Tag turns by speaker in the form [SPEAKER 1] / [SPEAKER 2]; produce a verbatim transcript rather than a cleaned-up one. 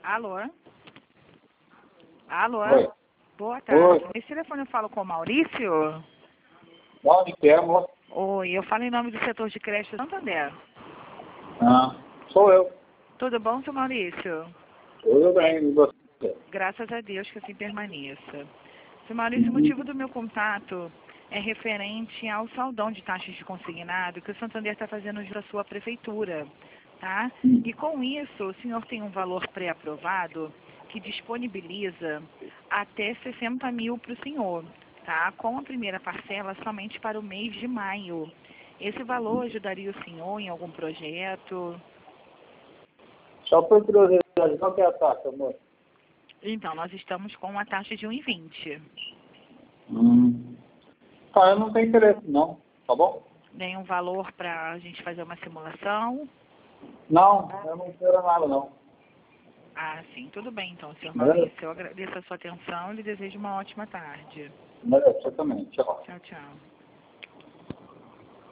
[SPEAKER 1] Alô? Alô?
[SPEAKER 2] Oi.
[SPEAKER 1] Boa tarde.
[SPEAKER 2] Oi.
[SPEAKER 1] Nesse telefone eu falo com o Maurício?
[SPEAKER 2] Onde que é, amor?
[SPEAKER 1] Oi, eu falo em nome do setor de creche Santander.
[SPEAKER 2] Ah, sou eu.
[SPEAKER 1] Tudo bom, seu Maurício?
[SPEAKER 2] Tudo bem, e você?
[SPEAKER 1] Graças a Deus que assim permaneça. Seu Maurício, o motivo do meu contato é referente ao saldão de taxas de consignado que o Santander está fazendo para a sua prefeitura, tá? E com isso, o senhor tem um valor pré-aprovado que disponibiliza até sessenta mil para o senhor, tá? Com a primeira parcela somente para o mês de maio. Esse valor ajudaria o senhor em algum projeto?
[SPEAKER 2] Só por curiosidade, qual que é a taxa, amor?
[SPEAKER 1] Então, nós estamos com uma taxa de um vírgula vinte.
[SPEAKER 2] Hum. Ah, eu não tenho interesse não, tá bom?
[SPEAKER 1] Nenhum valor para a gente fazer uma simulação?
[SPEAKER 2] Não, eu não quero nada não.
[SPEAKER 1] Ah, sim, tudo bem então, senhor
[SPEAKER 2] Beleza?
[SPEAKER 1] Maurício. Eu agradeço a sua atenção e lhe desejo uma ótima tarde.
[SPEAKER 2] Beleza, você também. Tchau.
[SPEAKER 1] Tchau, tchau.